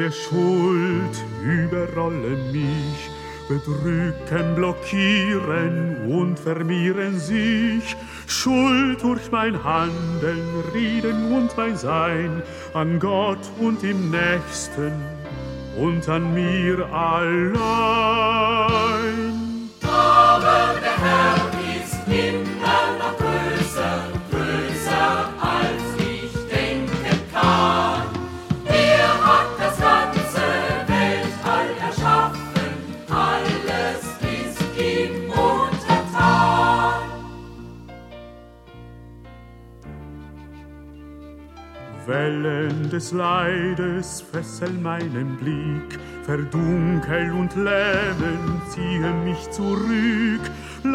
Meine Schuld überrollen mich, bedrücken, blockieren und vermehren sich. Schuld durch mein Handeln, Reden und mein Sein, an Gott und im Nächsten und an mir allein. Aber der Herr ist immer noch größer, größer als ich denken kann. Er hat das ganze Weltall erschaffen, alles ist ihm untertan. Wellen des Leides fesseln meinen Blick, verdunkeln und lähmen, ziehen mich zurück.